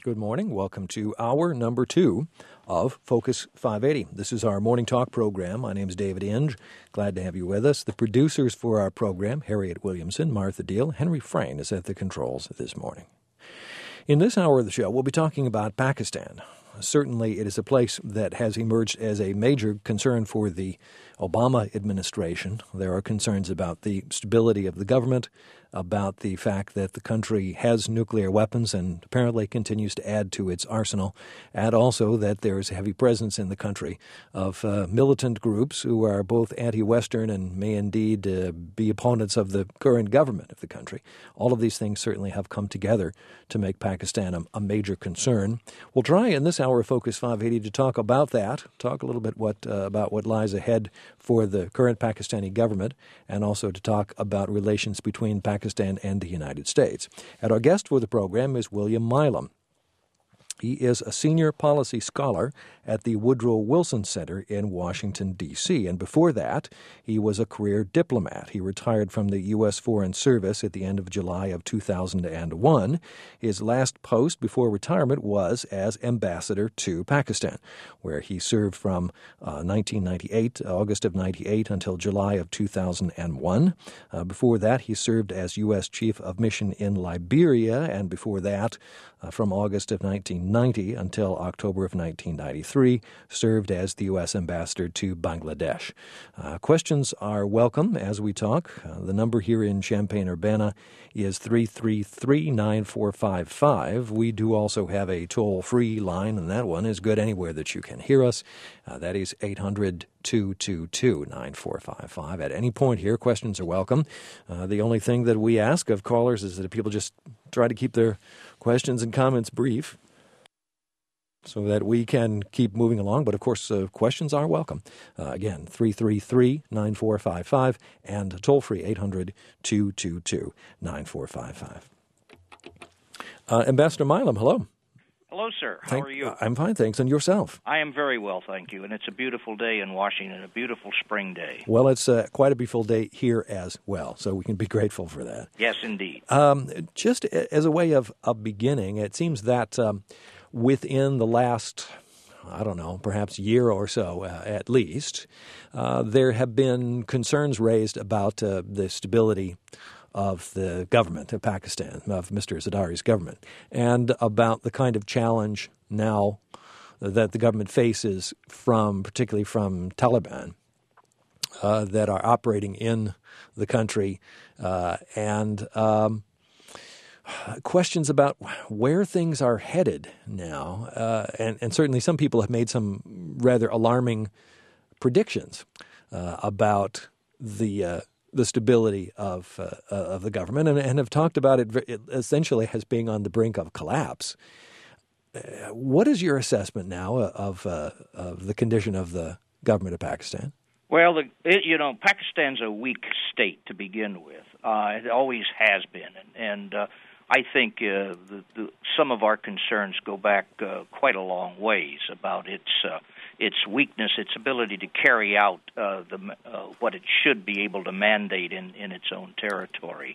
Good morning. Welcome to hour number 2 of Focus 580. This is our morning talk program. My name is David Inge. Glad to have you with us. The producers for our program, Harriet Williamson, Martha Deal, Henry Frayne is at the controls this morning. In this hour of the show, we'll be talking about Pakistan. Certainly, it is a place that has emerged as a major concern for the Obama administration. There are concerns about the stability of the government, about the fact that the country has nuclear weapons and apparently continues to add to its arsenal, and also that there is a heavy presence in the country of militant groups who are both anti-Western and may indeed be opponents of the current government of the country. All of these things certainly have come together to make Pakistan a major concern. We'll try in this hour of Focus 580 to talk about that, talk a little bit about what lies ahead for the current Pakistani government, and also to talk about relations between Pakistan and the United States. And our guest for the program is William Milam. He is a senior policy scholar at the Woodrow Wilson Center in Washington, D.C. And before that, he was a career diplomat. He retired from the U.S. Foreign Service at the end of July of 2001. His last post before retirement was as ambassador to Pakistan, where he served from August of 98 until July of 2001. Before that, he served as U.S. Chief of Mission in Liberia, and before that, from August of 1990 until October of 1993, served as the U.S. ambassador to Bangladesh. Questions are welcome as we talk. The number here in Champaign-Urbana is 333-9455. We do also have a toll-free line, and that one is good anywhere that you can hear us. That is 800-222-9455. At any point here, questions are welcome. The only thing that we ask of callers is that people just try to keep their questions and comments brief so that we can keep moving along. But, of course, questions are welcome. Again, 333-9455 and toll-free 800-222-9455. Ambassador Milam, hello. Hello, sir. How are you? I'm fine, thanks. And yourself? I am very well, thank you. And it's a beautiful day in Washington, a beautiful spring day. Well, it's quite a beautiful day here as well, so we can be grateful for that. Yes, indeed. Just as a way of beginning, it seems that within the last, perhaps year or so at least, there have been concerns raised about the stability of the government of Pakistan, of Mr. Zardari's government, and about the kind of challenge now that the government faces particularly from Taliban that are operating in the country, and questions about where things are headed now. And certainly some people have made some rather alarming predictions about the stability of the government, and have talked about it essentially as being on the brink of collapse. What is your assessment now of the condition of the government of Pakistan? Well, Pakistan's a weak state to begin with. It always has been, and I think some of our concerns go back quite a long ways about its weakness, its ability to carry out what it should be able to mandate in its own territory.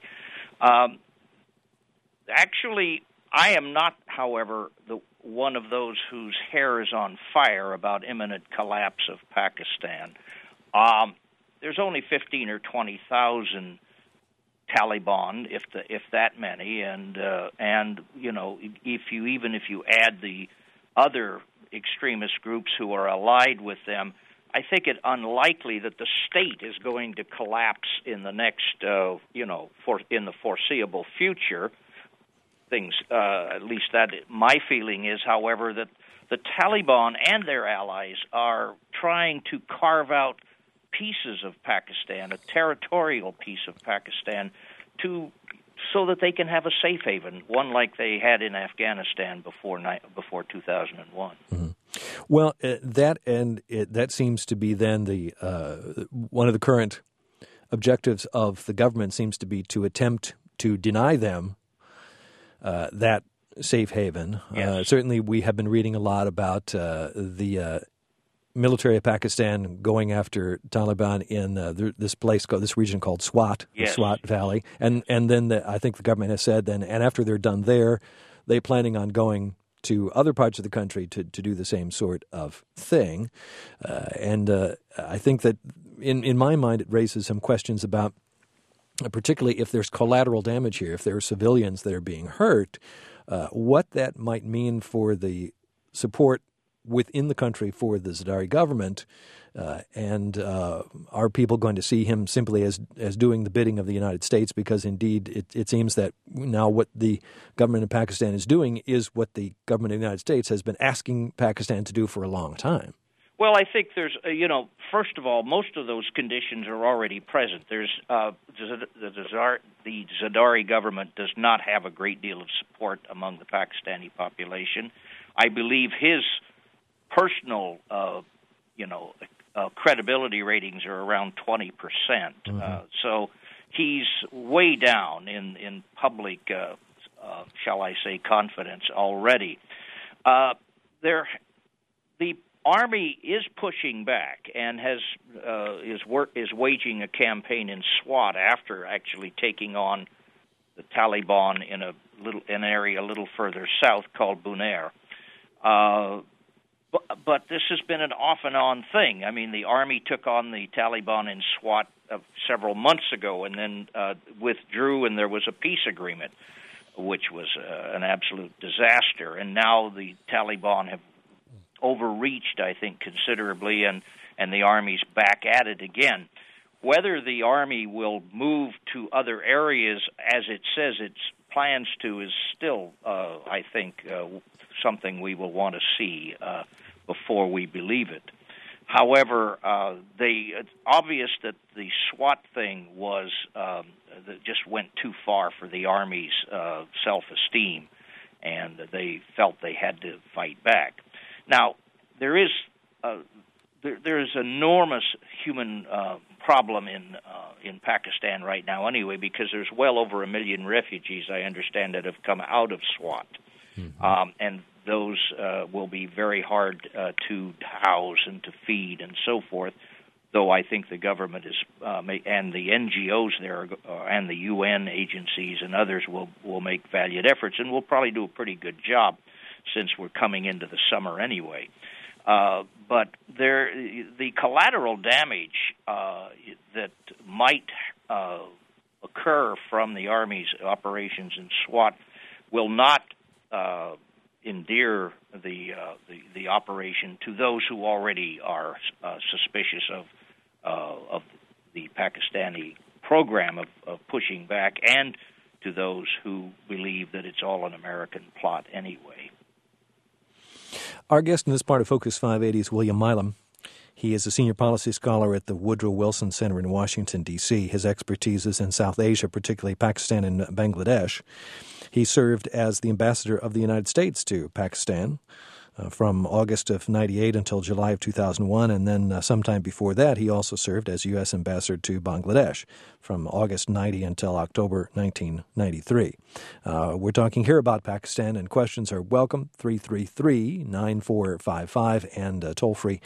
Actually, I am not, however, one of those whose hair is on fire about imminent collapse of Pakistan. There's only 15 or 20,000 Taliban, if that many, and if you add the other extremist groups who are allied with them, I think it unlikely that the state is going to collapse in the next, in the foreseeable future. At least that my feeling is, however, that the Taliban and their allies are trying to carve out pieces of Pakistan, a territorial piece of Pakistan, so that they can have a safe haven, one like they had in Afghanistan before 2001. Mm-hmm. Well, that seems to be then one of the current objectives of the government seems to be to attempt to deny them that safe haven. Yes. Certainly, we have been reading a lot about the military of Pakistan going after Taliban in this region called Swat, yes. the Swat Valley, and then I think the government has said then, and after they're done there, they're planning on going to other parts of the country to do the same sort of thing. And I think that in my mind it raises some questions about, particularly if there's collateral damage here, if there are civilians that are being hurt, what that might mean for the support within the country for the Zardari government, and are people going to see him simply as doing the bidding of the United States? Because indeed it seems that now what the government of Pakistan is doing is what the government of the United States has been asking Pakistan to do for a long time. Well, I think there's, first of all, most of those conditions are already present. There's the Zardari government does not have a great deal of support among the Pakistani population. I believe his personal, credibility ratings are around 20%. So he's way down in public, shall I say, confidence already. The Army is pushing back and is waging a campaign in Swat after actually taking on the Taliban in an area a little further south called Bunair. But this has been an off and on thing. I mean, the Army took on the Taliban in Swat several months ago and then withdrew, and there was a peace agreement, which was an absolute disaster. And now the Taliban have overreached, I think, considerably, and the Army's back at it again. Whether the Army will move to other areas, as it says it plans to, is still, I think, something we will want to see before we believe it. However, it's obvious that the SWAT thing was that just went too far for the Army's self-esteem, and they felt they had to fight back. Now, there's enormous human problem in Pakistan right now anyway, because there's well over 1 million refugees, I understand, that have come out of Swat. And those will be very hard to house and to feed and so forth, though I think the government is and the NGOs there and the UN agencies and others will make valiant efforts, and will probably do a pretty good job since we're coming into the summer anyway. But the collateral damage that might occur from the Army's operations in Swat will not endear the operation to those who already are suspicious of the Pakistani program of pushing back, and to those who believe that it's all an American plot anyway. Our guest in this part of Focus 580 is William Milam. He is a senior policy scholar at the Woodrow Wilson Center in Washington, D.C. His expertise is in South Asia, particularly Pakistan and Bangladesh. He served as the ambassador of the United States to Pakistan from August of 98 until July of 2001, and then sometime before that he also served as U.S. ambassador to Bangladesh from August 90 until October 1993. We're talking here about Pakistan, and questions are welcome, 333-9455, and toll-free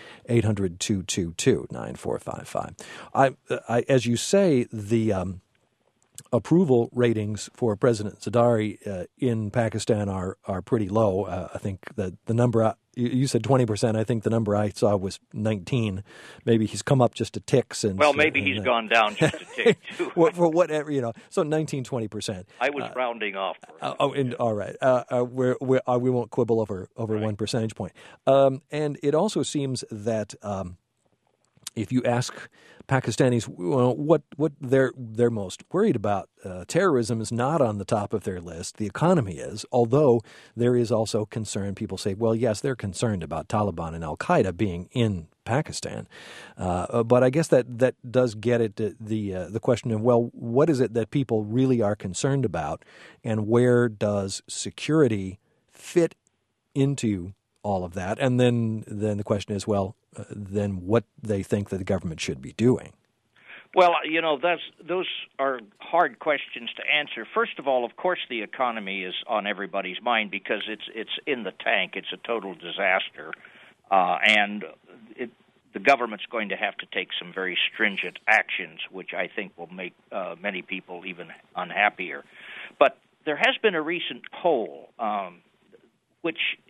800-222-9455. As you say, the approval ratings for President Zardari in Pakistan are pretty low. I think that the number you said 20%. I think the number I saw was 19. Maybe he's come up just a tick since. Well, maybe he's gone down just a tick too. For whatever, so 19-20%. I was rounding off. All right. We won't quibble over right. 1 percentage point. And it also seems that if you ask Pakistanis what they're most worried about, terrorism is not on the top of their list. The economy is, although there is also concern. People say, well, yes, they're concerned about Taliban and Al-Qaeda being in Pakistan. But I guess that does get at the question of, well, what is it that people really are concerned about, and where does security fit into all of that? And then the question is, well, then what they think that the government should be doing. Well, those are hard questions to answer. First of all, of course, the economy is on everybody's mind because it's in the tank. It's a total disaster, and the government's going to have to take some very stringent actions, which I think will make many people even unhappier. But there has been a recent poll which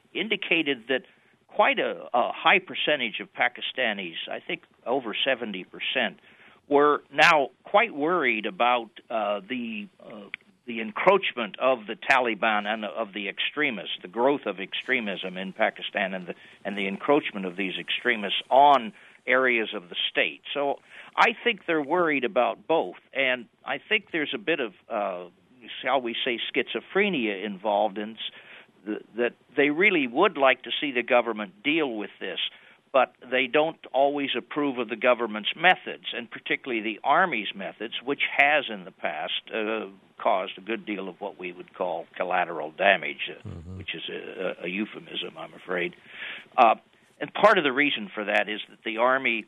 indicated that quite a high percentage of Pakistanis, I think over 70%, were now quite worried about the encroachment of the Taliban and of the extremists, the growth of extremism in Pakistan, and the encroachment of these extremists on areas of the state. So I think they're worried about both, and I think there's a bit of, shall we say, schizophrenia involved in that they really would like to see the government deal with this, but they don't always approve of the government's methods, and particularly the Army's methods, which has in the past caused a good deal of what we would call collateral damage, which is a euphemism, I'm afraid. And part of the reason for that is that the Army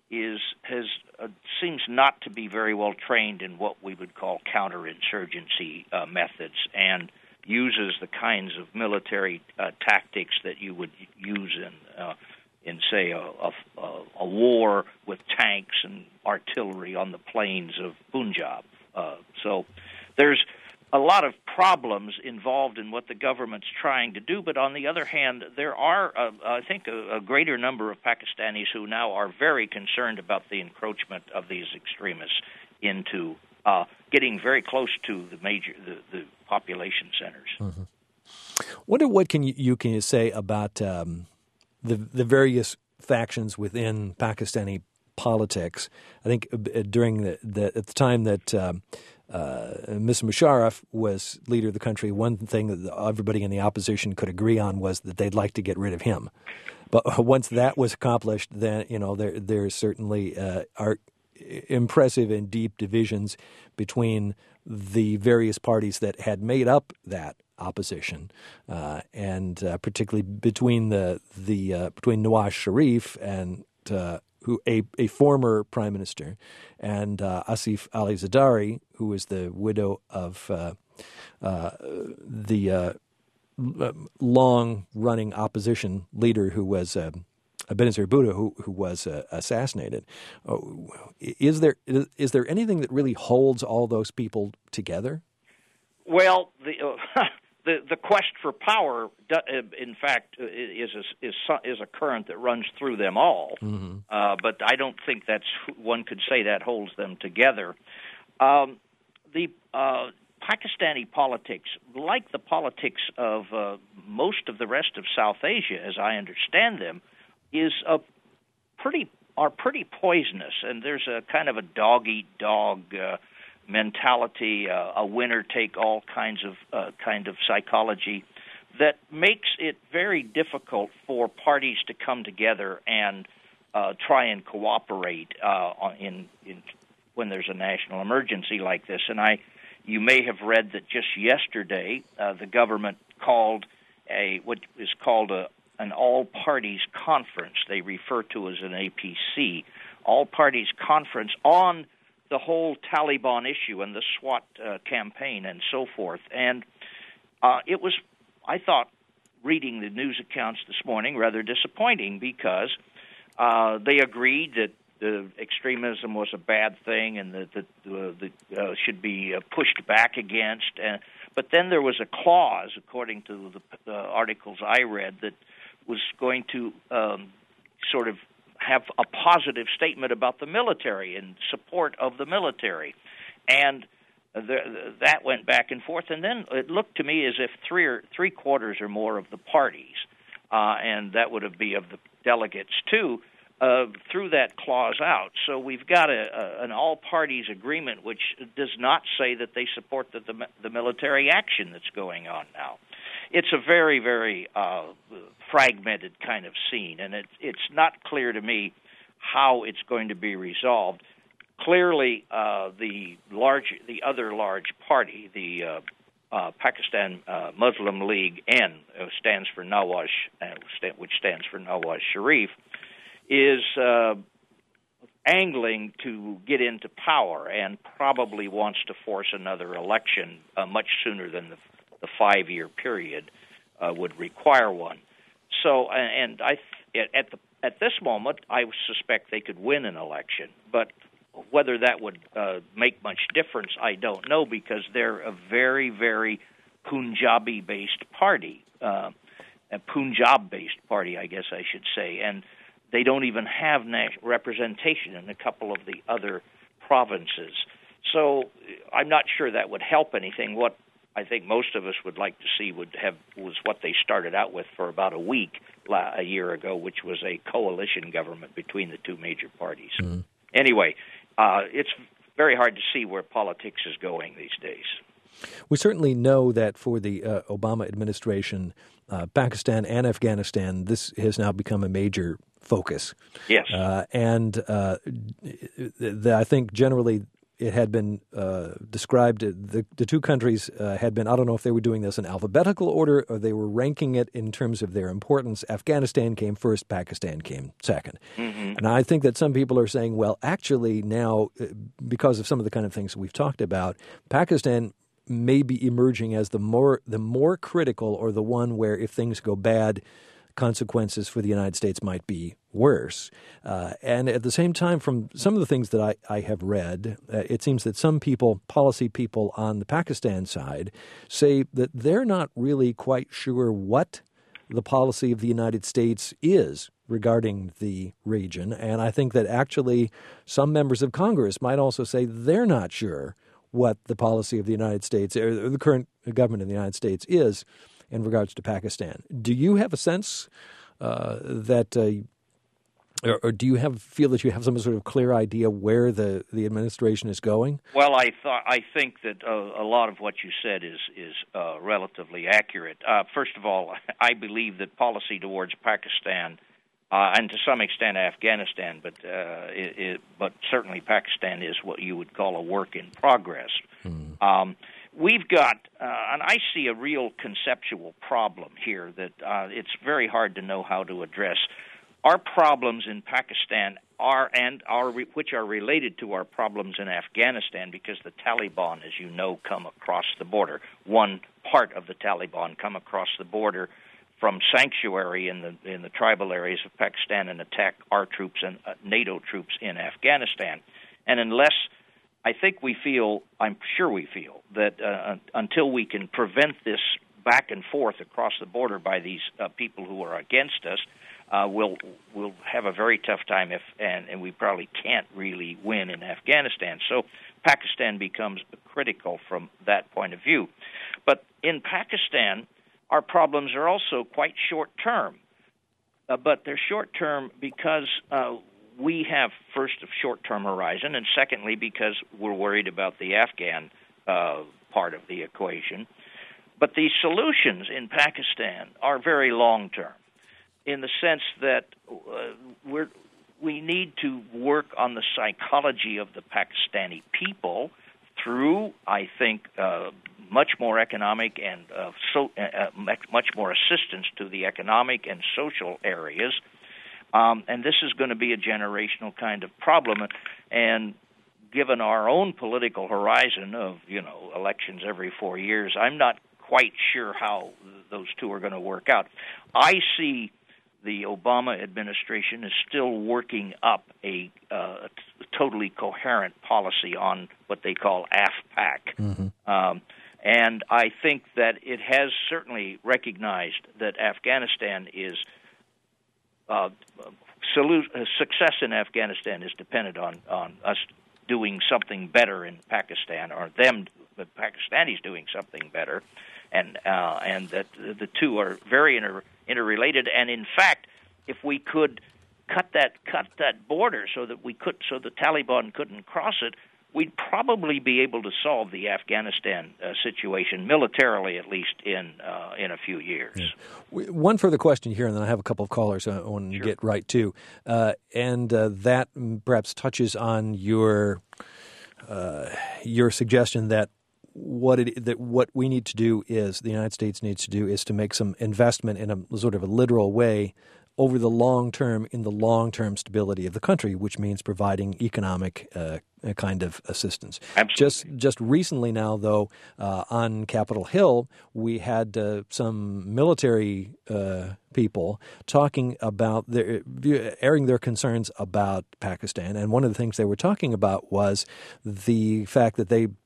seems not to be very well trained in what we would call counterinsurgency methods, and uses the kinds of military tactics that you would use in say, a war with tanks and artillery on the plains of Punjab. So there's a lot of problems involved in what the government's trying to do, but on the other hand, there are, I think, a greater number of Pakistanis who now are very concerned about the encroachment of these extremists into getting very close to the population centers. Mm-hmm. Wonder what can you say about the various factions within Pakistani politics. I think during at the time that Mr. Musharraf was leader of the country, one thing that everybody in the opposition could agree on was that they'd like to get rid of him. But once that was accomplished, then there certainly are impressive and deep divisions between the various parties that had made up that opposition, and particularly between between Nawaz Sharif and who a former prime minister, and Asif Ali Zardari, who was the widow of the long-running opposition leader who was Benazir Bhutto, who was assassinated. Is there anything that really holds all those people together? Well, the quest for power, in fact, is a current that runs through them all. Mm-hmm. But I don't think one could say that holds them together. The Pakistani politics, like the politics of most of the rest of South Asia, as I understand them, are pretty poisonous, and there's a kind of a dog-eat-dog mentality, a winner-take-all kind of psychology that makes it very difficult for parties to come together and try and cooperate when there's a national emergency like this. And you may have read that just yesterday the government called what is called an all-parties conference. They refer to as an APC, all-parties conference on the whole Taliban issue and the SWAT campaign and so forth. And it was, I thought, reading the news accounts this morning, rather disappointing because they agreed that the extremism was a bad thing and that should be pushed back against. But then there was a clause, according to the articles I read, that was going to sort of have a positive statement about the military and support of the military. And that went back and forth. And then it looked to me as if three quarters or more of the parties, and that would be of the delegates too, threw that clause out. So we've got an all-parties agreement which does not say that they support the military action that's going on now. It's a very, very fragmented kind of scene, and it's not clear to me how it's going to be resolved. Clearly, the other large party, the Pakistan Muslim League N, stands for Nawaz, which stands for Nawaz Sharif, is angling to get into power and probably wants to force another election much sooner than the 5-year period would require one. So, and at this moment, I suspect they could win an election, but whether that would make much difference, I don't know, because they're a very, very Punjabi-based party. a Punjab-based party, I guess I should say, and they don't even have representation in a couple of the other provinces. So I'm not sure that would help anything. What I think most of us would like to see was what they started out with for about a week a year ago, which was a coalition government between the two major parties. Mm-hmm. Anyway, it's very hard to see where politics is going these days. We certainly know that for the Obama administration, Pakistan and Afghanistan, this has now become a major focus. Yes. I think generally it had been described, the two countries had been, I don't know if they were doing this in alphabetical order or they were ranking it in terms of their importance. Afghanistan came first, Pakistan came second. Mm-hmm. And I think that some people are saying, well, actually now, because of some of the kind of things we've talked about, Pakistan may be emerging as the more critical, or the one where if things go bad, consequences for the United States might be worse. And at the same time, from some of the things that I have read, it seems that some people, policy people on the Pakistan side, say that they're not really quite sure what the policy of the United States is regarding the region. And I think that actually some members of Congress might also say they're not sure what the policy of the United States, or the current government of the United States, is in regards to Pakistan. Do you have a sense or do you feel that you have some sort of clear idea where the administration is going? Well, I think that a lot of what you said is relatively accurate. First of all, I believe that policy towards Pakistan and to some extent Afghanistan, but certainly Pakistan is what you would call a work in progress. We've got, and I see a real conceptual problem here that it's very hard to know how to address. Our problems in Pakistan which are related to our problems in Afghanistan, because the Taliban, as you know, come across the border. One part of the Taliban come across the border from sanctuary in the tribal areas of Pakistan and attack our troops and NATO troops in Afghanistan. And unless I'm sure we feel that until we can prevent this back and forth across the border by these people who are against us, we'll have a very tough time and we probably can't really win in Afghanistan. So Pakistan becomes critical from that point of view. But in Pakistan, our problems are also quite short-term, but they're short-term because we have, first, a short-term horizon, and secondly, because we're worried about the Afghan part of the equation. But the solutions in Pakistan are very long-term, in the sense that we need to work on the psychology of the Pakistani people through, I think, much more economic and much more assistance to the economic and social areas. And this is going to be a generational kind of problem. And given our own political horizon of, elections every 4 years, I'm not quite sure how those two are going to work out. I see the Obama administration is still working up a totally coherent policy on what they call AFPAC. Mm-hmm. And I think that it has certainly recognized that Afghanistan is success in Afghanistan is dependent on us doing something better in Pakistan, or the Pakistanis doing something better, and that the two are very interrelated. And in fact, if we could cut that border so the Taliban couldn't cross it, we'd probably be able to solve the Afghanistan situation militarily, at least in a few years. Yeah. One further question here, and then I have a couple of callers I want to get right to, and that perhaps touches on your suggestion that what we need to do is, the United States needs to do, is to make some investment in a sort of a literal way over the long term in the long-term stability of the country, which means providing economic kind of assistance. Absolutely. Just recently now, though, on Capitol Hill, we had some military people talking about airing their concerns about Pakistan, and one of the things they were talking about was the fact that they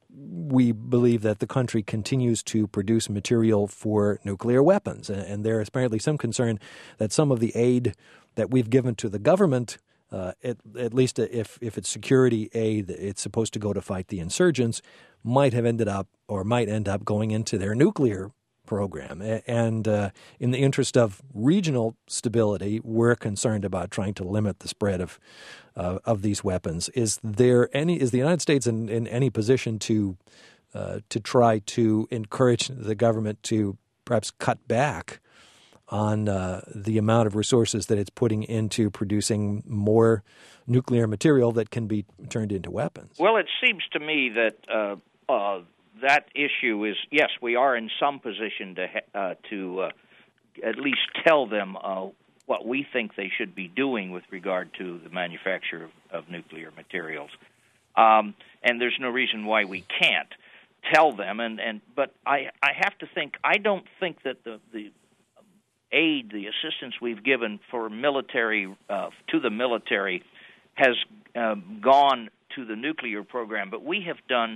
we believe that the country continues to produce material for nuclear weapons. And there is apparently some concern that some of the aid that we've given to the government, at least if it's security aid, it's supposed to go to fight the insurgents, might end up going into their nuclear program. And in the interest of regional stability, we're concerned about trying to limit the spread of these weapons. Is the United States in any position to try to encourage the government to perhaps cut back on the amount of resources that it's putting into producing more nuclear material that can be turned into weapons? Well, it seems to me that that issue is, yes, we are in some position to at least tell them what we think they should be doing with regard to the manufacture of nuclear materials. And there's no reason why we can't tell them. But I have to think, I don't think that the aid, the assistance we've given for military to the military has gone to the nuclear program. But we've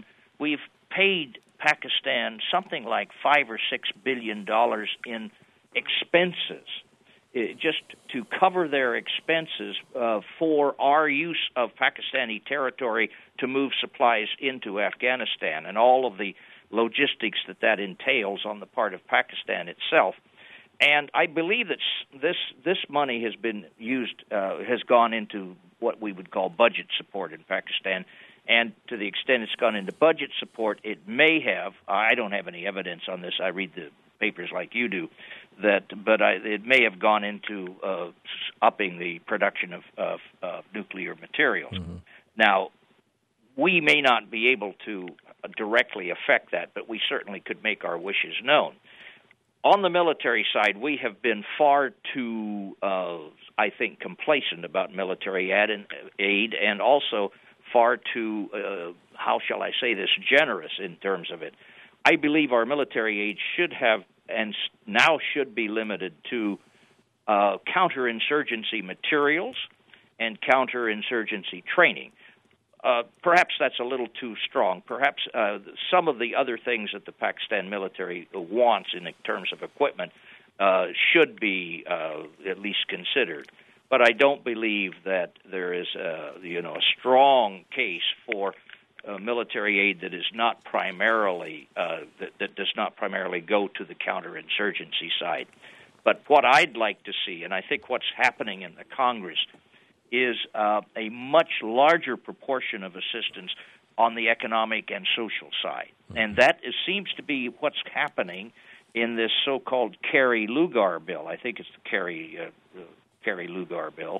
paid Pakistan something like $5 or $6 billion in expenses, just to cover their expenses for our use of Pakistani territory to move supplies into Afghanistan and all of the logistics that entails on the part of Pakistan itself. And I believe that this money has been used, has gone into what we would call budget support in Pakistan. And to the extent it's gone into budget support, it may have, I don't have any evidence on this, I read the papers like you do, it may have gone into upping the production of nuclear materials. Mm-hmm. Now, we may not be able to directly affect that, but we certainly could make our wishes known. On the military side, we have been far too, I think, complacent about military aid and also far too, how shall I say this, generous in terms of it. I believe our military aid should have and now should be limited to counterinsurgency materials and counterinsurgency training. Perhaps that's a little too strong. Perhaps some of the other things that the Pakistan military wants in terms of equipment should be at least considered. But I don't believe that there is a strong case for military aid that is not primarily that does not primarily go to the counterinsurgency side. But what I'd like to see, and I think what's happening in the Congress, is a much larger proportion of assistance on the economic and social side. And that seems to be what's happening in this so-called Kerry-Lugar bill. I think it's the Kerry-Lugar bill,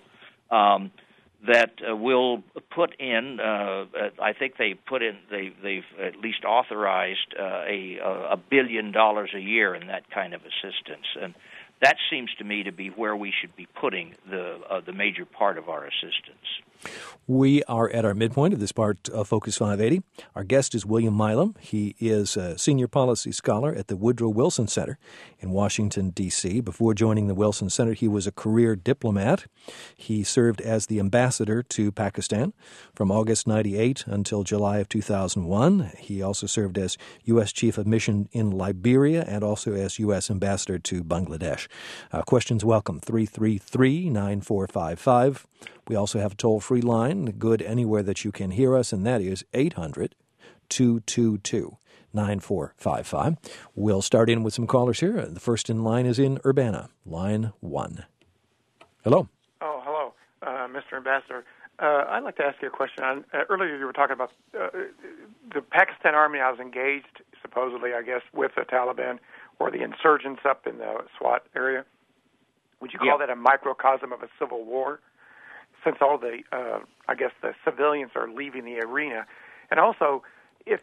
that will put in, I think they've at least authorized $1 billion a year in that kind of assistance. And that seems to me to be where we should be putting the major part of our assistance. We are at our midpoint of this part of Focus 580. Our guest is William Milam. He is a senior policy scholar at the Woodrow Wilson Center in Washington, D.C. Before joining the Wilson Center, he was a career diplomat. He served as the ambassador to Pakistan from August 98 until July of 2001. He also served as U.S. Chief of Mission in Liberia and also as U.S. Ambassador to Bangladesh. Questions welcome, 333-9455. We also have a toll-free line, good anywhere that you can hear us, and that is 800-222-9455. We'll start in with some callers here. The first in line is in Urbana, line 1. Hello. Oh, hello, Mr. Ambassador. I'd like to ask you a question. Earlier you were talking about the Pakistan Army now is engaged, supposedly, I guess, with the Taliban or the insurgents up in the Swat area. Would you call that a microcosm of a civil war? Since all the, I guess, the civilians are leaving the arena, and also, if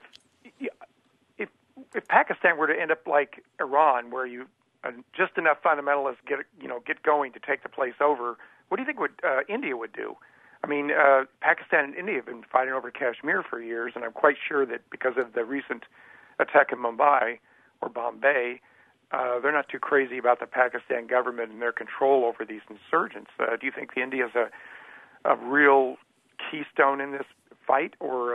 Pakistan were to end up like Iran, where you just enough fundamentalists get going to take the place over, what do you think India would do? I mean, Pakistan and India have been fighting over Kashmir for years, and I'm quite sure that because of the recent attack in Mumbai or Bombay, they're not too crazy about the Pakistan government and their control over these insurgents. Do you think India is a real keystone in this fight, or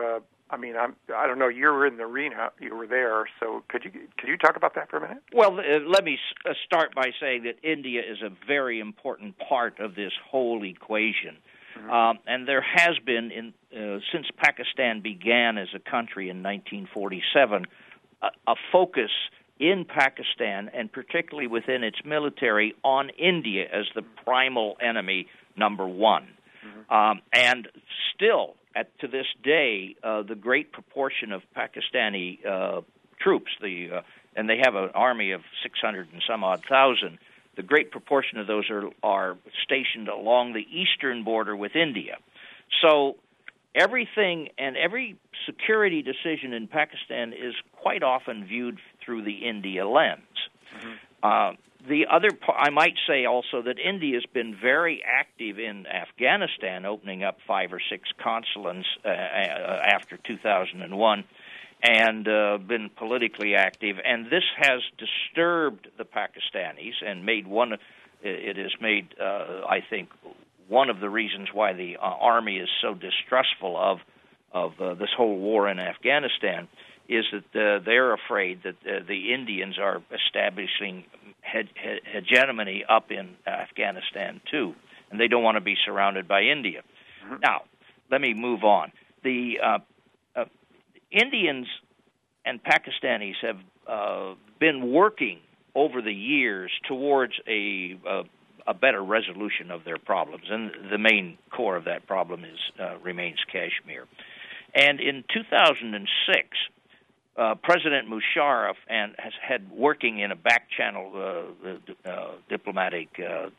I mean, I don't know. You were in the arena. You were there. So could you talk about that for a minute? Well, let me start by saying that India is a very important part of this whole equation. Mm-hmm. And there has been, since Pakistan began as a country in 1947, a focus in Pakistan, and particularly within its military, on India as the primal enemy number one. Mm-hmm. And still, to this day, the great proportion of Pakistani troops, and they have an army of 600 and some odd thousand, the great proportion of those are stationed along the eastern border with India. So everything and every security decision in Pakistan is quite often viewed through the India lens. Mm-hmm. I might say also that India has been very active in Afghanistan, opening up 5 or 6 consulates after 2001, and been politically active. And this has disturbed the Pakistanis and it has made, I think, one of the reasons why the army is so distrustful of this whole war in Afghanistan is that they're afraid that the Indians are establishing hegemony up in Afghanistan too, and they don't want to be surrounded by India. Mm-hmm. Now, let me move on. The Indians and Pakistanis have been working over the years towards a better resolution of their problems, and the main core of that problem remains Kashmir. And in 2006, President Musharraf has had working in a back channel, diplomatic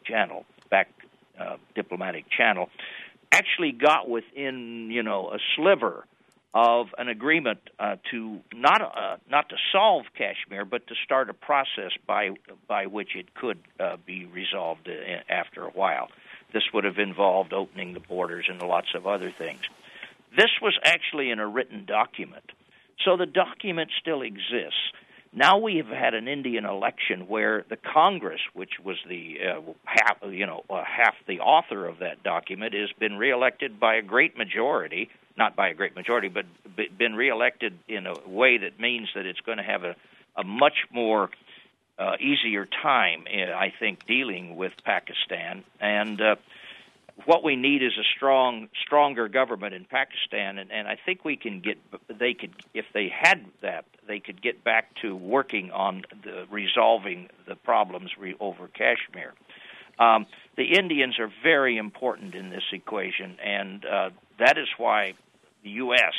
channel, actually got within a sliver of an agreement to not to solve Kashmir, but to start a process by which it could be resolved after a while. This would have involved opening the borders and lots of other things. This was actually in a written document. So the document still exists. Now we have had an Indian election where the Congress, which was the half the author of that document, has been reelected by a great majority. Not by a great majority, but been reelected in a way that means that it's going to have a much more easier time, I think, dealing with Pakistan. And what we need is a stronger government in Pakistan, and I think if they had that, they could get back to working on resolving the problems over Kashmir. The Indians are very important in this equation, and that is why the U.S.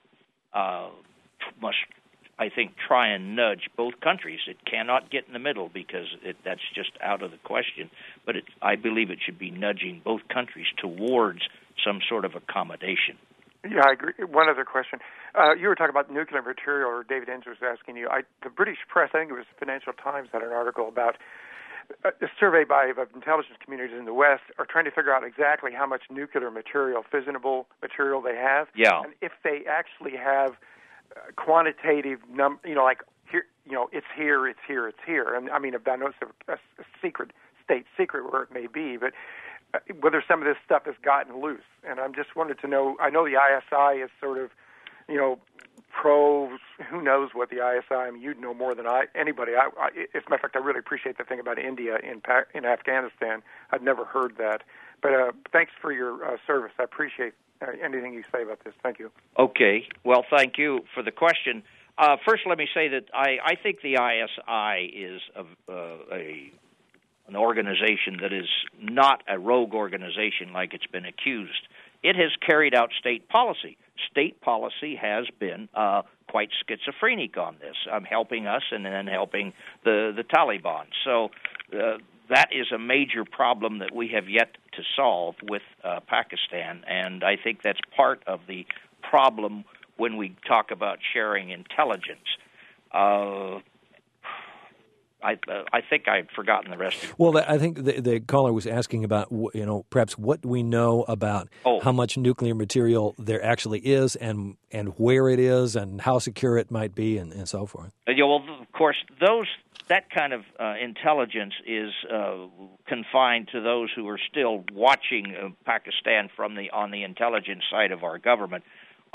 Must, I think, try and nudge both countries. It cannot get in the middle because that's just out of the question. But I believe it should be nudging both countries towards some sort of accommodation. Yeah, I agree. One other question. You were talking about nuclear material, or David Enns was asking you. The British press, I think it was Financial Times, had an article about a survey of intelligence communities in the West are trying to figure out exactly how much nuclear material, fissionable material they have. Yeah. And if they actually have quantitative like here, it's here, it's here, it's here. And I mean, I know it's a secret, state secret where it may be, but whether some of this stuff has gotten loose. And I'm just wanted to know, I know the ISI is sort of, pro, who knows what the ISI, I mean, you'd know more than anybody. As a matter of fact, I really appreciate the thing about India in Afghanistan. I'd never heard that. But thanks for your service. I appreciate anything you say about this. Thank you. Okay. Well, thank you for the question. First, let me say that I think the ISI is an organization that is not a rogue organization like it's been accused. It has carried out state policy. State policy has been quite schizophrenic on this, helping us and then helping the Taliban. So that is a major problem that we have yet to solve with Pakistan, and I think that's part of the problem when we talk about sharing intelligence. I think I've forgotten the rest of it. Well, I think the caller was asking about, perhaps what we know about how much nuclear material there actually is and where it is and how secure it might be and so forth. Well, of course, that kind of intelligence is confined to those who are still watching Pakistan on the intelligence side of our government.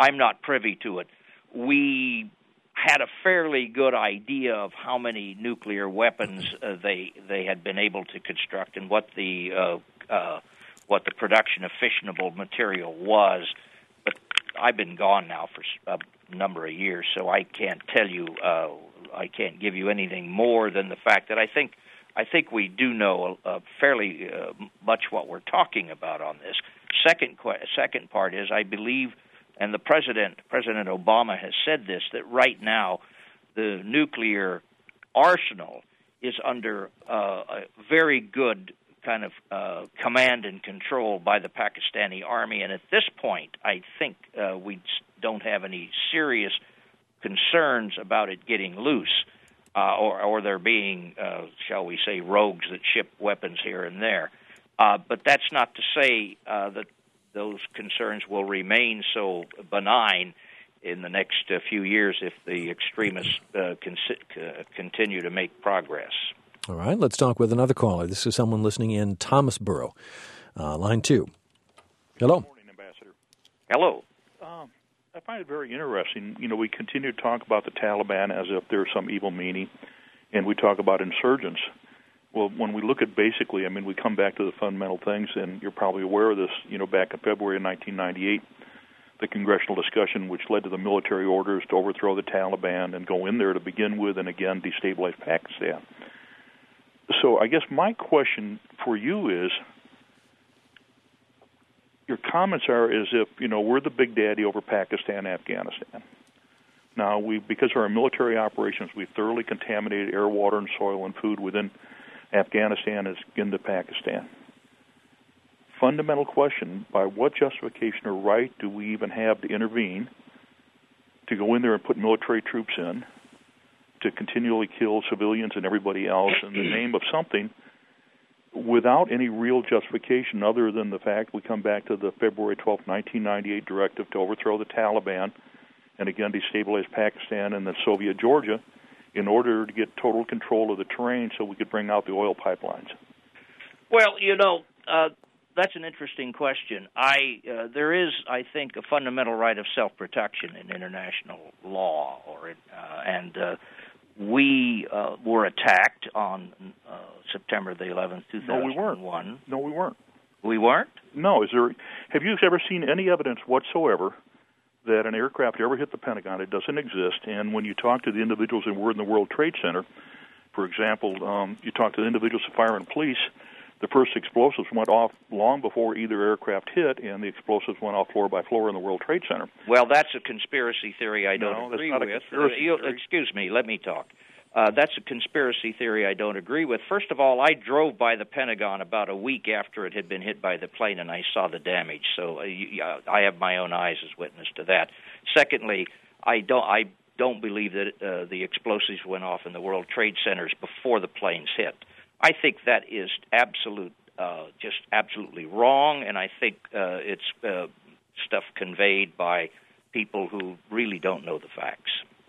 I'm not privy to it. We had a fairly good idea of how many nuclear weapons they had been able to construct and what the production of fissionable material was. But I've been gone now for a number of years, so I can't tell you. I can't give you anything more than the fact that I think we do know fairly much what we're talking about on this. Second part is, I believe, and President Obama has said this, that right now the nuclear arsenal is under a very good kind of command and control by the Pakistani army, and at this point, I think we don't have any serious concerns about it getting loose, or there being, shall we say, rogues that ship weapons here and there. But that's not to say that those concerns will remain so benign in the next few years if the extremists continue to make progress. All right, let's talk with another caller. This is someone listening in Thomasboro, line 2. Hello. Good morning, Ambassador. Hello. I find it very interesting. You know, we continue to talk about the Taliban as if there's some evil meaning, and we talk about insurgents. Well, when we look at basically, I mean, we come back to the fundamental things, and you're probably aware of this, you know, back in February of 1998, the congressional discussion which led to the military orders to overthrow the Taliban and go in there to begin with and, again, destabilize Pakistan. So I guess my question for you is, your comments are as if, you know, we're the big daddy over Pakistan, Afghanistan. Now, because of our military operations, we thoroughly contaminated air, water, and soil and food within Afghanistan and into Pakistan. Fundamental question, by what justification or right do we even have to intervene to go in there and put military troops in to continually kill civilians and everybody else in the name of something without any real justification other than the fact we come back to the February 12, 1998 directive to overthrow the Taliban and again destabilize Pakistan and then Soviet Georgia in order to get total control of the terrain so we could bring out the oil pipelines? Well, you know, that's an interesting question. There is, I think, a fundamental right of self-protection in international law, we were attacked on September the 11th, 2001. No, we weren't. We weren't? No. Have you ever seen any evidence whatsoever that an aircraft ever hit the Pentagon? It doesn't exist. And when you talk to the individuals that were in the World Trade Center, for example, you talk to the individuals at Fire and Police, the first explosives went off long before either aircraft hit, and the explosives went off floor by floor in the World Trade Center. Well, that's a conspiracy theory I don't agree with. Excuse me, let me talk. That's a conspiracy theory I don't agree with. First of all, I drove by the Pentagon about a week after it had been hit by the plane, and I saw the damage. So I have my own eyes as witness to that. Secondly, I don't believe that the explosives went off in the World Trade Centers before the planes hit. I think that is just absolutely wrong, and I think it's stuff conveyed by people who really don't know the facts.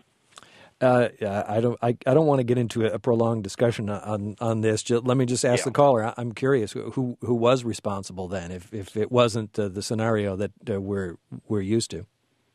I don't want to get into a prolonged discussion on this. Let me just ask the caller. I'm curious who was responsible then, if it wasn't the scenario that we're used to.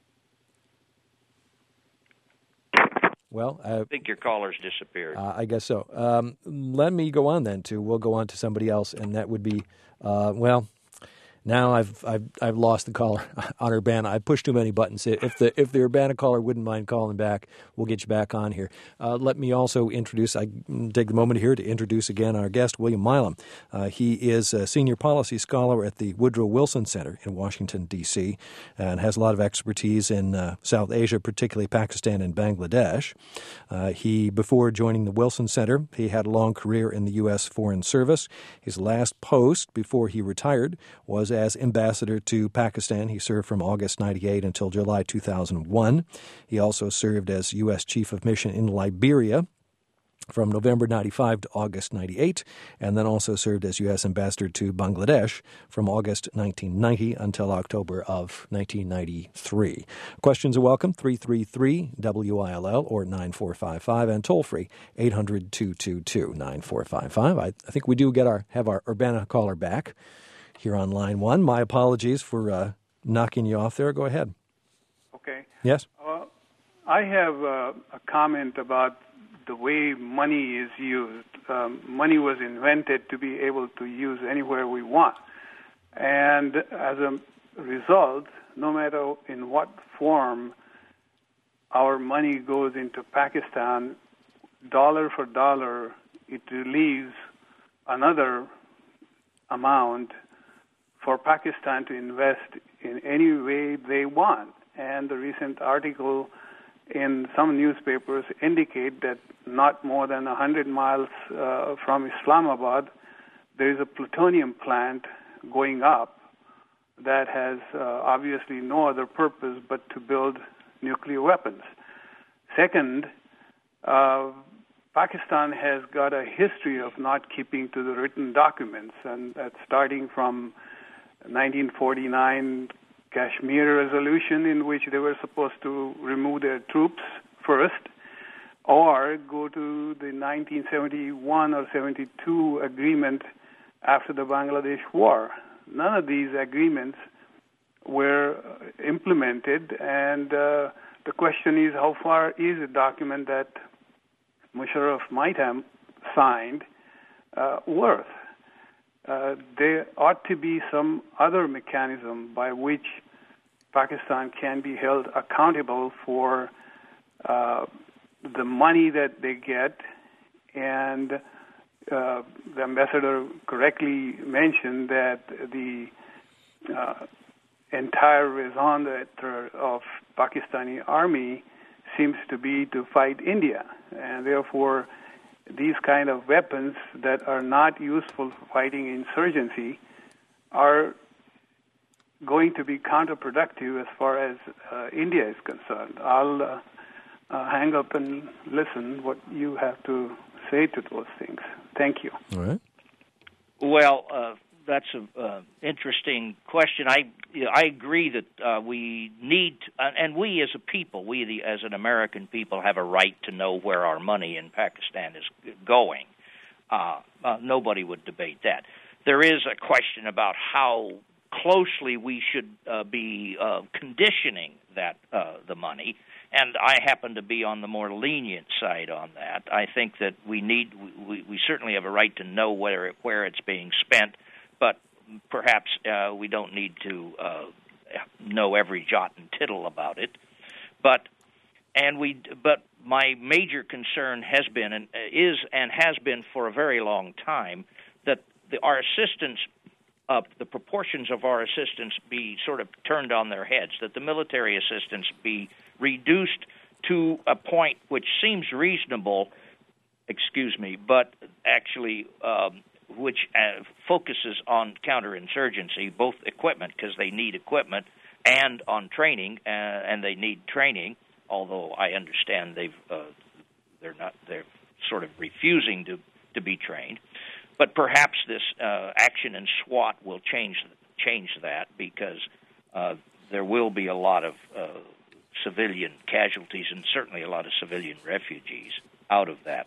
Well, I think your caller's disappeared. I guess so. Let me go on then we'll go on to somebody else, and that would be now I've lost the caller on Urbana. I pushed too many buttons. If the Urbana caller wouldn't mind calling back, we'll get you back on here. Let me also introduce. I take the moment here to introduce again our guest, William Milam. He is a senior policy scholar at the Woodrow Wilson Center in Washington, D.C., and has a lot of expertise in South Asia, particularly Pakistan and Bangladesh. Before joining the Wilson Center, he had a long career in the U.S. Foreign Service. His last post before he retired was as ambassador to Pakistan. He served from August 98 until July 2001. He also served as U.S. Chief of Mission in Liberia from November 95 to August 98, and then also served as U.S. Ambassador to Bangladesh from August 1990 until October of 1993. Questions are welcome, 333-WILL or 9455, and toll-free, 800-222-9455. I think we do have our Urbana caller back here on line one. My apologies for knocking you off there. Go ahead. Okay. Yes. I have a comment about the way money is used. Money was invented to be able to use anywhere we want. And as a result, no matter in what form our money goes into Pakistan, dollar for dollar, it relieves another amount for Pakistan to invest in any way they want. And the recent article in some newspapers indicate that not more than 100 miles from Islamabad, there is a plutonium plant going up that has obviously no other purpose but to build nuclear weapons. Second, Pakistan has got a history of not keeping to the written documents, and that's starting from 1949 Kashmir resolution, in which they were supposed to remove their troops first, or go to the 1971 or 72 agreement after the Bangladesh war. None of these agreements were implemented, and the question is, how far is a document that Musharraf might have signed worth? There ought to be some other mechanism by which Pakistan can be held accountable for the money that they get, and the ambassador correctly mentioned that the entire raison d'etre of Pakistani army seems to be to fight India, and therefore these kind of weapons that are not useful for fighting insurgency are going to be counterproductive as far as India is concerned. I'll hang up and listen what you have to say to those things. Thank you. All right. Well, that's an interesting question. I agree that we need, and we as a people, as an American people, have a right to know where our money in Pakistan is going. Nobody would debate that. There is a question about how closely we should be conditioning that the money, and I happen to be on the more lenient side on that. I think that we certainly have a right to know where it's being spent, but perhaps we don't need to know every jot and tittle about it. But my major concern has been and has been for a very long time that our assistance, the proportions of our assistance be sort of turned on their heads, that the military assistance be reduced to a point which seems reasonable, but actually which focuses on counterinsurgency, both equipment, because they need equipment, and on training, and they need training, although I understand they're sort of refusing to be trained. But perhaps this action in SWAT will change that, because there will be a lot of civilian casualties and certainly a lot of civilian refugees out of that.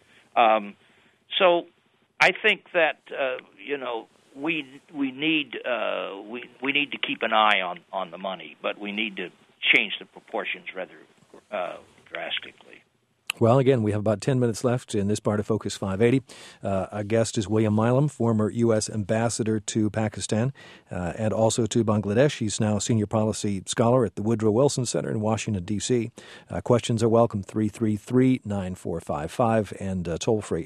So I think that we need to keep an eye on the money, but we need to change the proportions rather drastically. Well, again, we have about 10 minutes left in this part of Focus 580. Our guest is William Milam, former U.S. ambassador to Pakistan and also to Bangladesh. He's now a senior policy scholar at the Woodrow Wilson Center in Washington, D.C. Questions are welcome, 333-9455, and toll-free,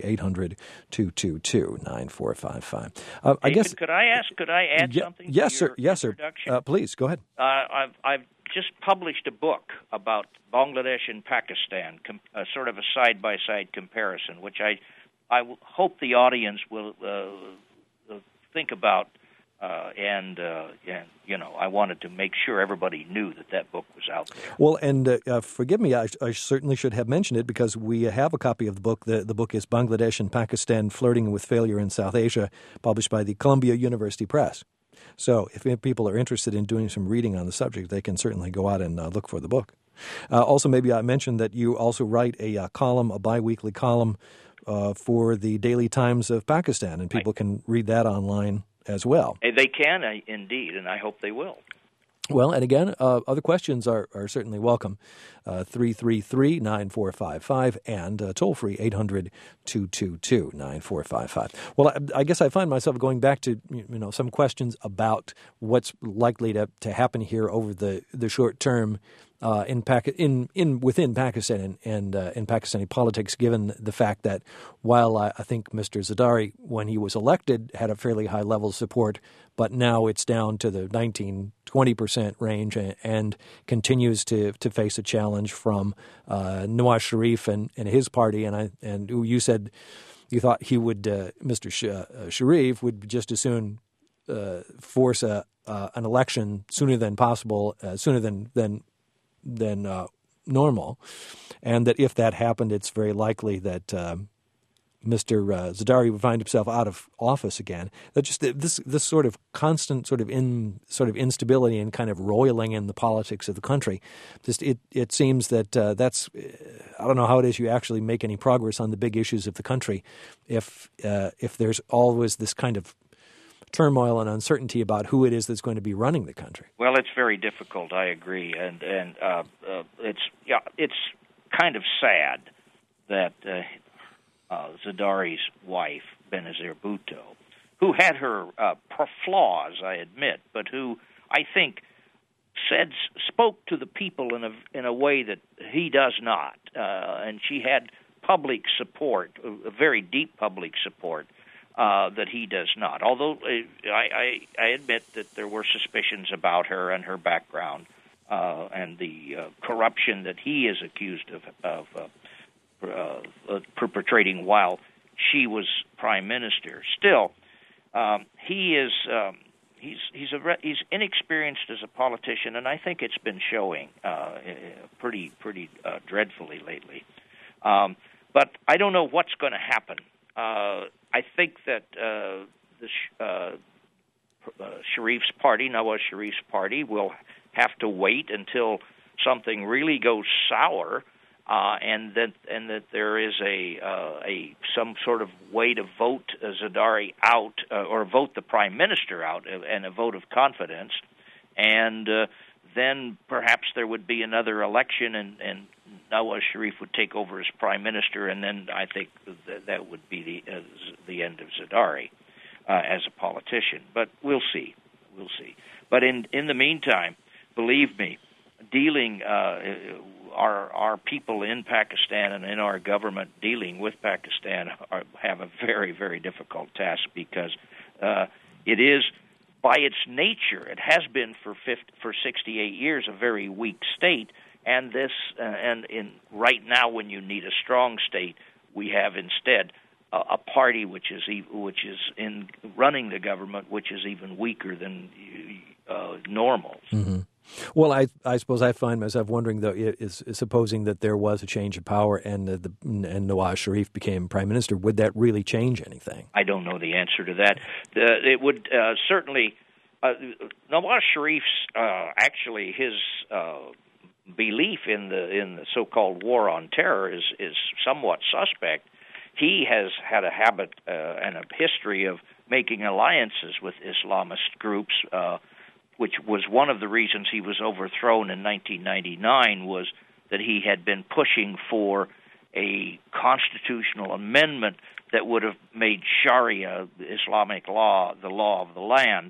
800-222-9455. I guess. Could I add something? Yes, sir. Yes, sir. Please, go ahead. I've just published a book about Bangladesh and Pakistan, sort of a side-by-side comparison, which I hope the audience will think about. And I wanted to make sure everybody knew that book was out there. Well, and forgive me, I certainly should have mentioned it, because we have a copy of the book. The book is Bangladesh and Pakistan, Flirting with Failure in South Asia, published by the Columbia University Press. So if people are interested in doing some reading on the subject, they can certainly go out and look for the book. Also, maybe I mentioned that you also write a column, a biweekly column for the Daily Times of Pakistan, and people can read that online as well. They can, indeed, and I hope they will. Well, and again, other questions are certainly welcome. 333-9455 and toll-free 800-222-9455. Well, I guess I find myself going back to some questions about what's likely to happen here over the short term within Pakistan and in Pakistani politics, given the fact that while I think Mr. Zardari, when he was elected, had a fairly high level of support, but now it's down to the 19-20% range and continues to face a challenge from Nawaz Sharif and his party. And you said you thought he would, Mr. Sharif would just as soon force an election sooner than possible, sooner than normal, and that if that happened, it's very likely that Mr. Zardari would find himself out of office again. That just this sort of constant sort of instability and kind of roiling in the politics of the country. Just it seems that that's I don't know how it is you actually make any progress on the big issues of the country if there's always this kind of turmoil and uncertainty about who it is that's going to be running the country. Well, it's very difficult. I agree, and it's kind of sad that Zardari's wife, Benazir Bhutto, who had her flaws, I admit, but who I think spoke to the people in a way that he does not, and she had public support, a very deep public support. That he does not. Although I admit that there were suspicions about her and her background and the corruption that he is accused of perpetrating while she was prime minister. Still, he's inexperienced as a politician, and I think it's been showing pretty dreadfully lately. But I don't know what's going to happen. I think that Sharif's party, Nawaz Sharif's party, will have to wait until something really goes sour, and that there is some sort of way to vote Zardari out or vote the prime minister out, and a vote of confidence, and then perhaps there would be another election, and Nawaz Sharif would take over as prime minister, and then I think that would be the end of Zardari as a politician. But we'll see. But in the meantime, believe me, dealing our people in Pakistan and in our government dealing with Pakistan have a very, very difficult task, because it is, by its nature, it has been for 68 years a very weak state. And right now, when you need a strong state, we have instead a party which is in running the government, which is even weaker than normal. Mm-hmm. Well, I suppose I find myself wondering, though, is supposing that there was a change of power and Nawaz Sharif became prime minister, would that really change anything? I don't know the answer to that. It would certainly. Nawaz Sharif's actually his. Belief in the so-called war on terror is somewhat suspect. He has had a habit and a history of making alliances with Islamist groups, which was one of the reasons he was overthrown in 1999, was that he had been pushing for a constitutional amendment that would have made Sharia, the Islamic law, the law of the land.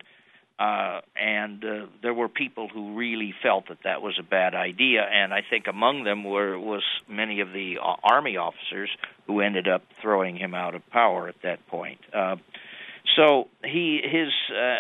And there were people who really felt that was a bad idea, and I think among them was many of the army officers who ended up throwing him out of power at that point. So his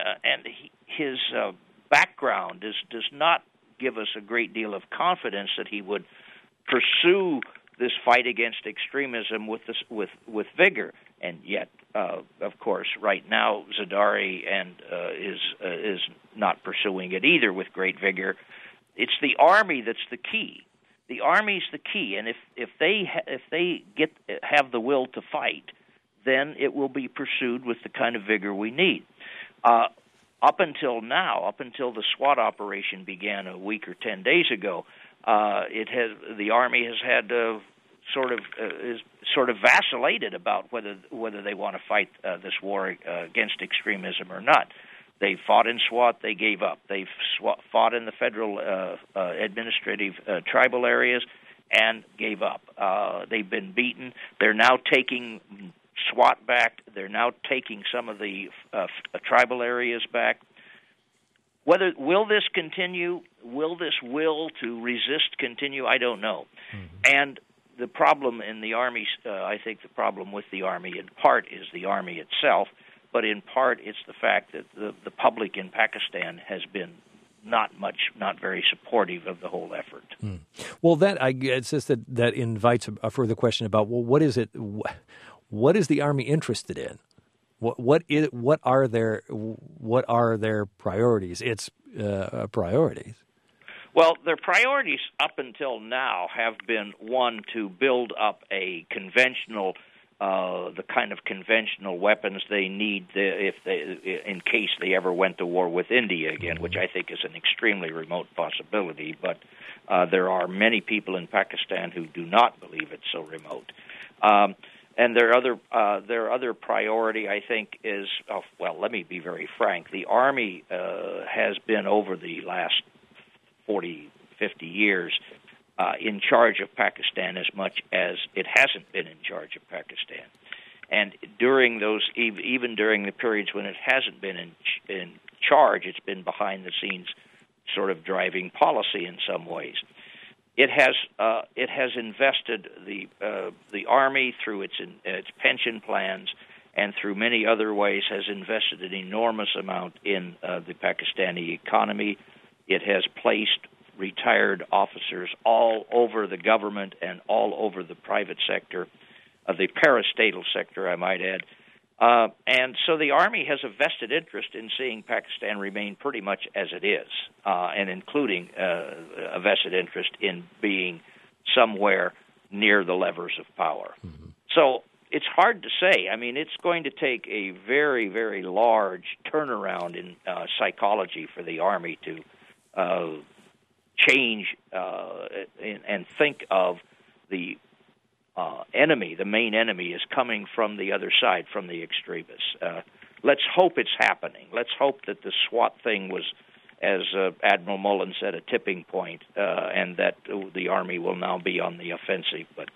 background does not give us a great deal of confidence that he would pursue this fight against extremism with vigor. And yet, of course, right now Zardari is not pursuing it either with great vigor. It's the army that's the key. The army's the key, and if they have the will to fight, then it will be pursued with the kind of vigor we need. Up until the SWAT operation began a week or 10 days ago, the army has had sort of vacillated about whether they want to fight this war against extremism or not. They fought in SWAT. They gave up. They've fought in the federal administrative tribal areas and gave up. They've been beaten. They're now taking SWAT back. They're now taking some of the tribal areas back. Will this continue? Will this will to resist continue? I don't know. And the problem in the Army, I think the problem with the Army in part is the Army itself, but in part it's the fact that the public in Pakistan has been not very supportive of the whole effort. Well, it's just that invites a further question about, well, what is it? What is the Army interested in? What are their priorities? Its priorities. Well, their priorities up until now have been, one, to build up a conventional, the kind of conventional weapons they need in case they ever went to war with India again, which I think is an extremely remote possibility. But there are many people in Pakistan who do not believe it's so remote. And their other priority, I think, is, let me be very frank. The Army has been, over the last 40, 50 years, in charge of Pakistan as much as it hasn't been in charge of Pakistan. And even during the periods when it hasn't been in charge, it's been behind the scenes, sort of driving policy in some ways. It has invested the Army through its pension plans and through many other ways has invested an enormous amount in the Pakistani economy. It has placed retired officers all over the government and all over the private sector, the parastatal sector, I might add. And so the Army has a vested interest in seeing Pakistan remain pretty much as it is, and including a vested interest in being somewhere near the levers of power. So it's hard to say. I mean, it's going to take a very, very large turnaround in psychology for the Army to change and think of the enemy. The main enemy is coming from the other side, from the extremists. Let's hope it's happening. Let's hope that the SWAT thing was, as Admiral Mullen said, a tipping point, and that the Army will now be on the offensive. But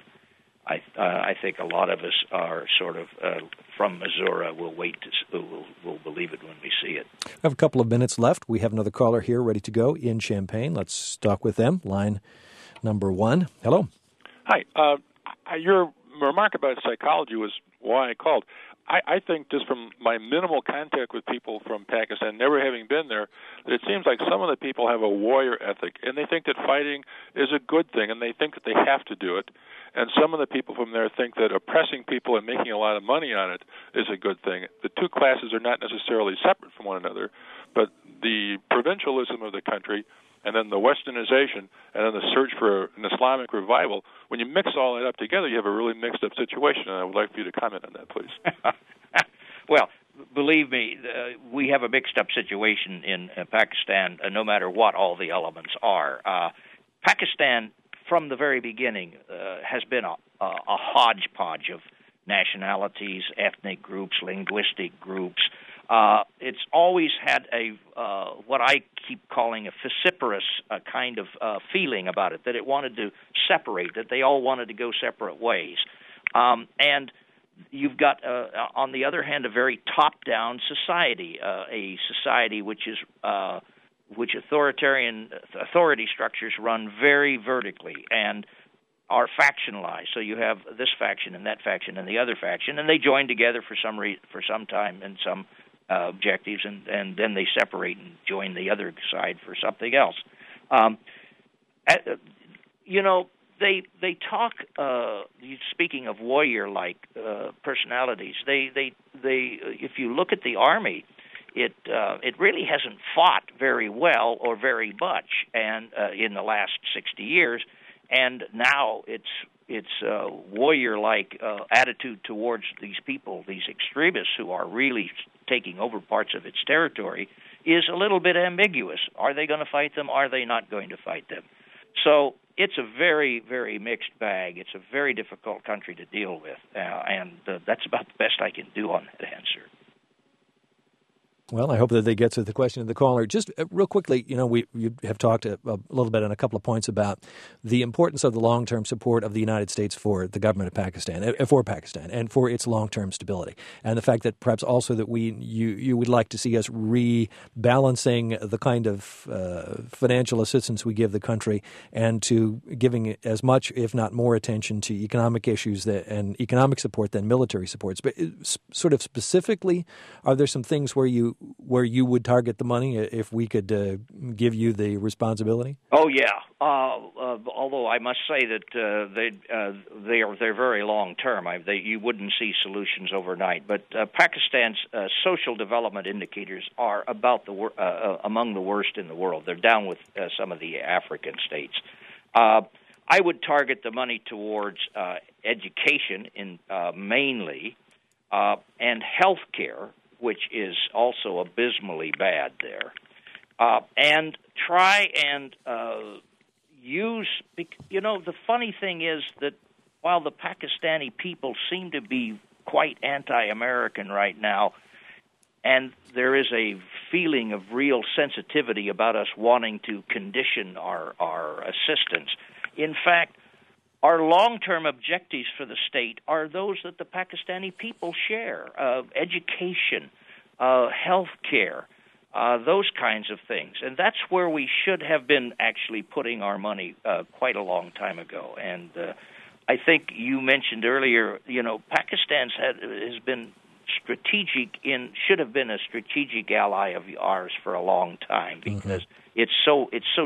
I think a lot of us are sort of from Missouri. We'll we'll believe it when we see it. We have a couple of minutes left. We have another caller here ready to go in Champaign. Let's talk with them. Line number 1. Hello. Hi. Your remark about psychology was why I called. I think just from my minimal contact with people from Pakistan, never having been there, that it seems like some of the people have a warrior ethic, and they think that fighting is a good thing, and they think that they have to do it. And some of the people from there think that oppressing people and making a lot of money on it is a good thing. The two classes are not necessarily separate from one another, but the provincialism of the country and then the westernization, and then the search for an Islamic revival, when you mix all that up together, you have a really mixed-up situation, and I would like for you to comment on that, please. Well, believe me, we have a mixed-up situation in Pakistan, no matter what all the elements are. Pakistan, from the very beginning, has been a hodgepodge of nationalities, ethnic groups, linguistic groups. It's always had what I keep calling a vociferous kind of feeling about it, that it wanted to separate, that they all wanted to go separate ways. And you've got, on the other hand, a very top-down society, a society which authority structures run very vertically and are factionalized. So you have this faction and that faction and the other faction, and they join together for some time and some objectives, and then they separate and join the other side for something else. They talk. Speaking of warrior-like personalities, they if you look at the Army, it really hasn't fought very well or very much, and in the last 60 years, and now its warrior-like attitude towards these people, these extremists who are really taking over parts of its territory, is a little bit ambiguous. Are they going to fight them? Are they not going to fight them? So it's a very, very mixed bag. It's a very difficult country to deal with, and that's about the best I can do on that answer. Well, I hope that they get to the question of the caller. Just real quickly, we have talked a little bit on a couple of points about the importance of the long-term support of the United States for the government of Pakistan, and for its long-term stability, and the fact that perhaps also that you would like to see us rebalancing the kind of financial assistance we give the country, and to giving as much, if not more, attention to economic issues and economic support than military supports. But sort of specifically, are there some things where you would target the money if we could give you the responsibility? Oh yeah. Although I must say that they're very long term. You wouldn't see solutions overnight. But Pakistan's social development indicators are about among the worst in the world. They're down with some of the African states. I would target the money towards education mainly, and health care, which is also abysmally bad there, and try and use. The funny thing is that while the Pakistani people seem to be quite anti-American right now, and there is a feeling of real sensitivity about us wanting to condition our assistance, in fact, our long-term objectives for the state are those that the Pakistani people share: education, health care, those kinds of things. And that's where we should have been actually putting our money quite a long time ago. And I think you mentioned earlier, Pakistan has been should have been a strategic ally of ours for a long time, because it's so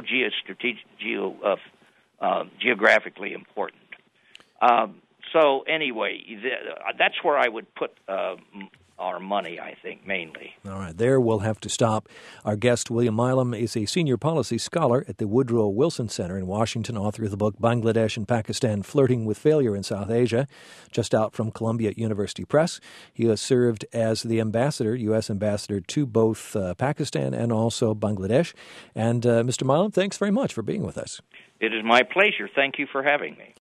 geographically important. So anyway, that's where I would put our money, I think, mainly. All right, there we'll have to stop. Our guest, William Milam, is a senior policy scholar at the Woodrow Wilson Center in Washington, author of the book Bangladesh and Pakistan, Flirting with Failure in South Asia, just out from Columbia University Press. He has served as the U.S. ambassador to both Pakistan and also Bangladesh. And Mr. Milam, thanks very much for being with us. It is my pleasure. Thank you for having me.